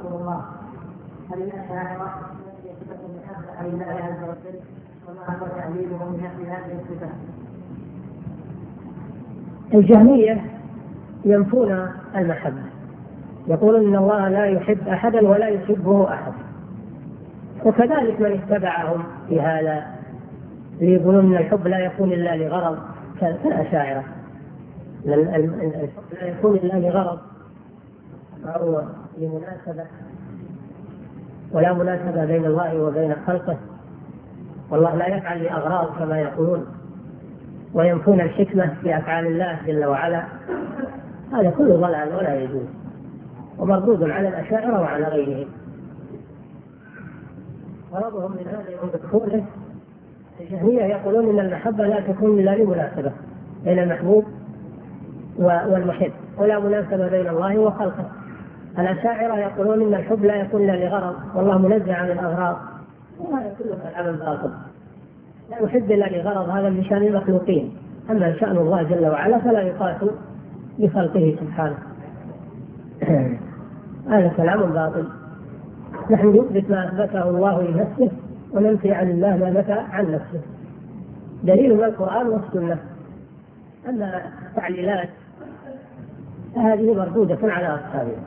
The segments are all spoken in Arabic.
رسول الله هل الأشاعرة صفة محبة لله عز وجل وما هو تعليلهم من نفي هذه الصفة؟ الجهمية ينفون المحبة، يقولون إن الله لا يحب أحدا ولا يحبه أحد، وكذلك من اتبعهم في هذا يقولون إن الحب لا يكون إلا لغرض كالأشاعرة، الحب لا يكون إلا لغرض أو لمناسبة، ولا مناسبة بين الله وبين خلقه، والله لا يفعل لأغراض كما يقولون، وينفون الحكمة في أفعال الله جل وعلا. هذا كله ضلال ولا يجوز، ومردود على الأشاعرة وعلى غيرهم. غرضهم من هذا يوم بكفوره الجهمية يقولون إن المحبة لا تكون إلا لمناسبة بين المحبوب والمحب، ولا مناسبة بين الله وخلقه. الأشاعرة يقولون إن الحب لا يكون إلا لغرض، والله منزه عن الأغراض، وهذا كله كلام باطل. لا يحب إلا لغرض، هذا من شأن المخلوقين، أما شأن الله جل وعلا فلا يقاس بخلقه سبحانه. هذا كلام باطل. نحن نثبت ما أثبته الله لنفسه وننفي عن الله ما نفى عن نفسه، دليل من القرآن والسنة. أما التعليلات هذه مردودة على أصحابها.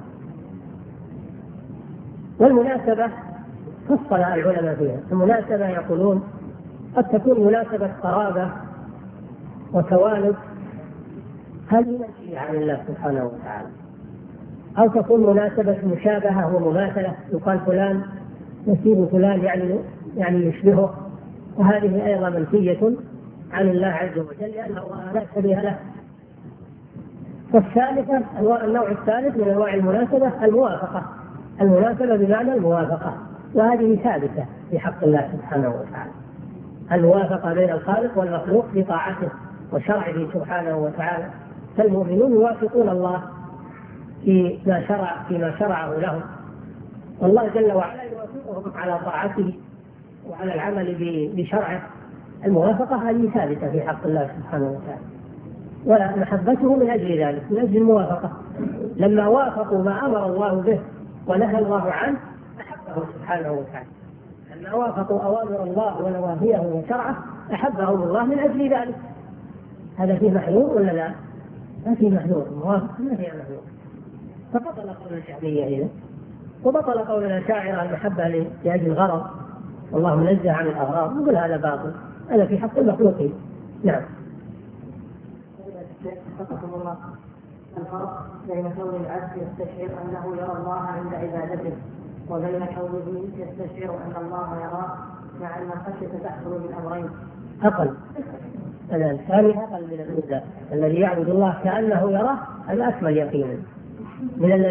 والمناسبة فصل العلماء فيها. المناسبة يقولون قد تكون مناسبة قرابة وتوالد، هذه منفية عن الله سبحانه وتعالى، أو تكون مناسبة مشابهة ومماثلة، يقال فلان نسيب فلان يعني يشبهه، وهذه أيضا منفية عن الله عز وجل لأنه لا شبيه له. والثالثة النوع الثالث من أنواع المناسبة الموافقة، المناسبة بمعنى الموافقة، وهذه ثابتة في حق الله سبحانه وتعالى، الموافقة بين الخالق والمخلوق في طاعته وشرعه سبحانه وتعالى. فالمؤمنون يوافقون الله فيما شرعه لهم، والله جل وعلا يوافقهم على طاعته وعلى العمل بشرعه. الموافقة هذه ثابتة في حق الله سبحانه وتعالى، ومحبته من أجل ذلك، من أجل الموافقة. لما وافقوا ما أمر الله به ونهى الله عنه أحبه سبحانه وتعالى، لما وافقوا أوامر الله ونواهيه وشرعه أحبهم الله من أجل ذلك. هذا فيه محذور ولا لا؟ ما فيه محذور، موافق ما فيه محذور. فبطل قول الجهمية إذا، وبطل قول الأشاعرة المحبة لأجل الغرض، والله منزه عن الأغراض، نقول هذا باطل، هذا في حق المخلوقين. نعم. الله الفرق بين كون العبد يستشعر أنه يرى الله عند عبادته وبين كونه يستشعر أن الله يراه، مع أن الخشية تحصل من أمرين. أقل هذا الثاني أقل من الأولى، الذي يعبد الله كأنه يراه هذا أكمل يقينا من الذي